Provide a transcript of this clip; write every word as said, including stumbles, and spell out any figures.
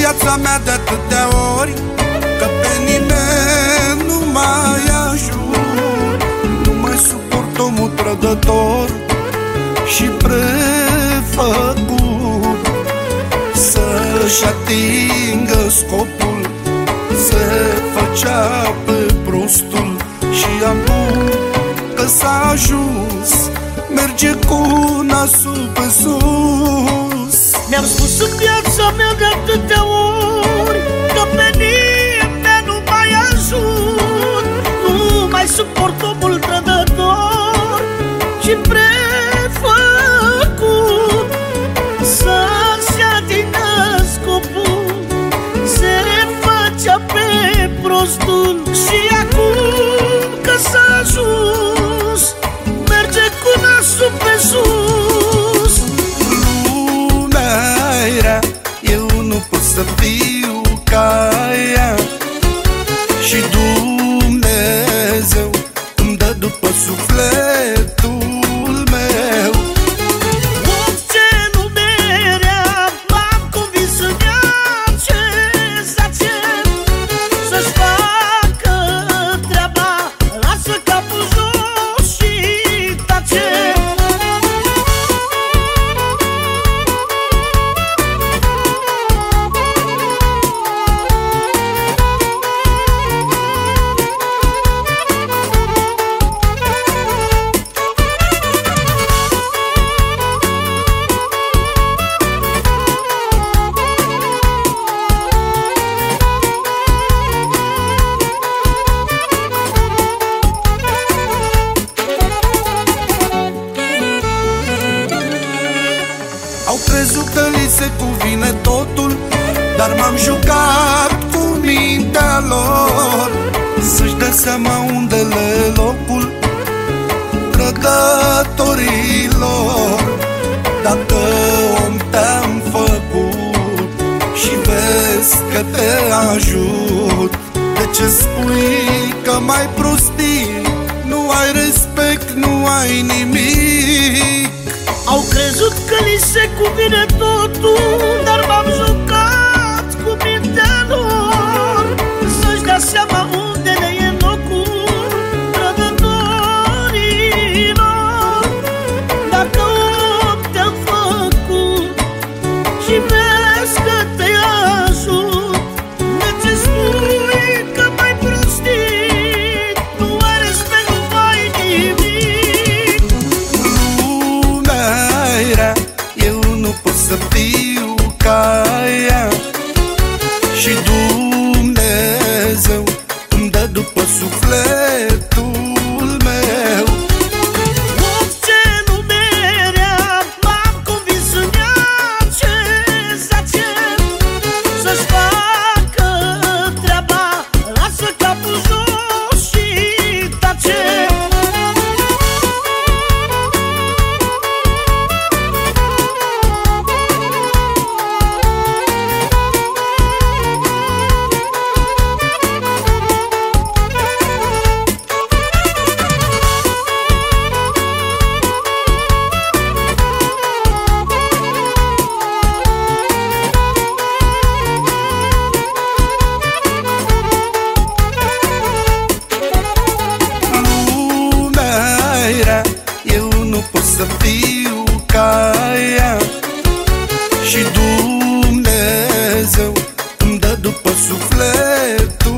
viața mea de atâtea ori că pe nimeni nu mai ajut. Nu mai suport omul trădător și prefăcut să-și atingă scopul. Se făcea pe prostul și acum că s-a ajuns merge cu nasul pe sus. Mi-am spus în viața mea de atâtea ori că pe nimeni nu mai ajut. Nu mai suport omul trădător și prefăcut să-și atingă scopul. Se făcea pe prostul și acum că s-a ajuns merge cu nasul pe sus. Lumea e rea, eu nu pot să fiu ca ea și Dumnezeu îmi dă după sufletul meu. Orice nume rea m-am convins în accezație să-și facă treaba, lasă capul jos și tace. Au crezut că li se cuvine totul, dar m-am jucat cu mintea lor. Să-și dea seama unde le locul trădătorilor. Dacă om te-am făcut și vezi că te ajut, de ce spui că mai prostii? Nu ai respect, nu ai nimic. Au crezut că li se cuvine totul, dar m-am jucat cu mintea lor. Să-și dea seama unde le e locul trădătorilor. Dacă om te-am făcut și vezi că te ajut, de ce spui că mai prostit? Nu ai respect, nu ai nimic. Eu nu pot să fiu ca ea și Dumnezeu îmi dă după sufletul meu. Orice nume rea m-am convins în accezație să-și facă treaba, lasă capul jos și tace. Eu nu pot să fiu ca ea și Dumnezeu îmi dă după sufletul